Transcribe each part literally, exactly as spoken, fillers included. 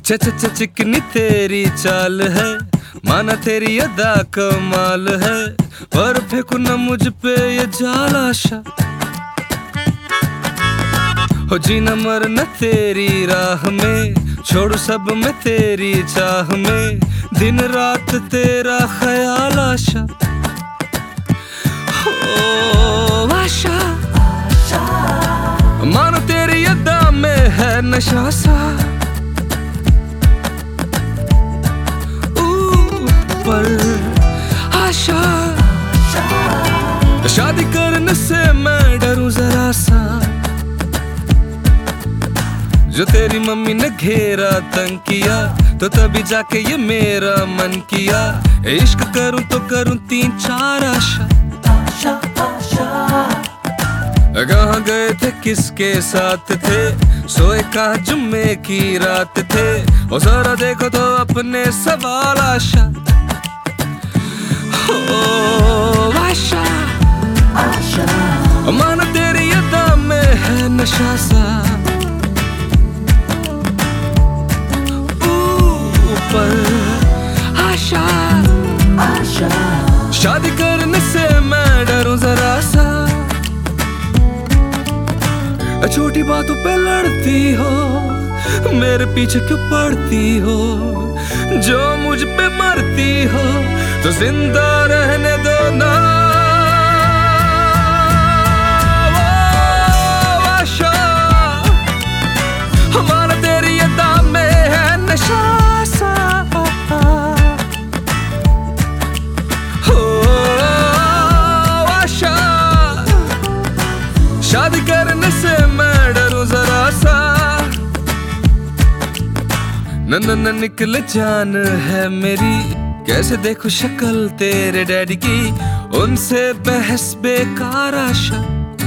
च च च चिकनी तेरी चाल है, माना तेरी अदा कमाल है, पर फेंकू न मुझ पे ये जाल आशा। हो जीना मरना तेरी राह में, छोड़ू सब मैं तेरी चाह में, दिन रात तेरा ख्याल आशा। हो आशा मानो तेरी अदा में है नशा सा, ऊपर आशा। शादी करने से मैं डरूं जरा सा, जो तेरी मम्मी ने घेरा तंग किया, तो तभी जाके ये मेरा मन किया, इश्क करूं तो करूं तीन चार आशा। कहाँ गए थे किसके साथ थे, सोए कहाँ जुम्मे की रात थे, ओ जरा देखो तो अपने सवाल आशा। ओ आशा आशा मानो तेरी अदा में है नशा सा, ऊपर आशा आशा। शादी करने से मैं डरूं जरा सा, छोटी बातों पे लड़ती हो, मेरे पीछे क्यों पड़ती हो, जो मुझ पे मरती हो तो जिंदा रहने दो ना। वो आशा हमारा तेरी अदा में है नशा सा, हो आशा। शादी करने से मैं डरूं जरा सा, न न न निकले जान है मेरी, कैसे देखो शक्ल तेरे डैडी की, उनसे बहस बेकार आशा।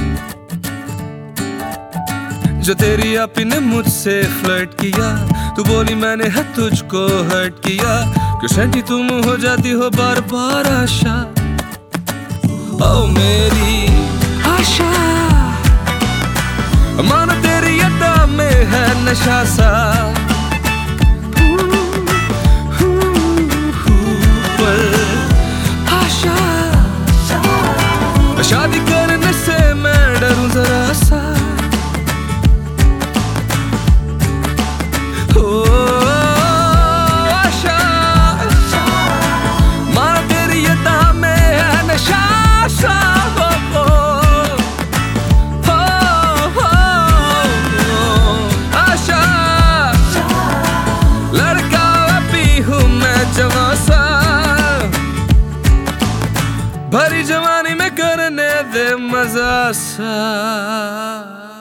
जो तेरी आपी ने मुझसे फ्लर्ट किया, तू बोली मैंने है तुझको हर्ट किया, क्यों सेंटी तुम हो जाती हो बार बार आशा। ओ मेरी आशा मानो तेरी अदा में है नशा सा, आशा। शादी करने से मैं डरूं जरा सा, हो आशा मानो तेरी अदा में है नशा सा, भरी जवानी में करने दे मजा सा।